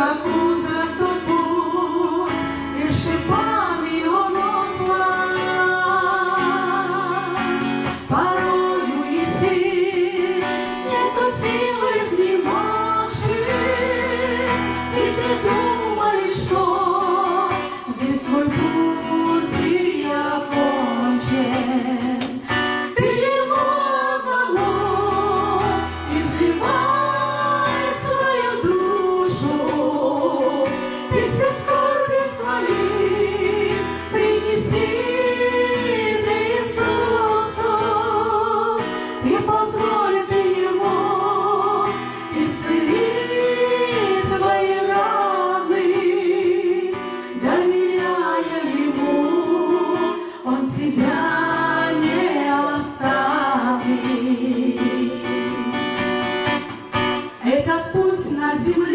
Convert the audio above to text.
как узок тот путь, и шипами он услан. Порою и сил, нету силы изнемогших, и ты думаешь, что здесь твой путь и окончен. Ты ему одному изливай свою душу, и все скорби свои принеси ты Иисусу, и позволь ты ему исцелить твои раны, доверяя ему, он тебя не оставит. Этот путь на земле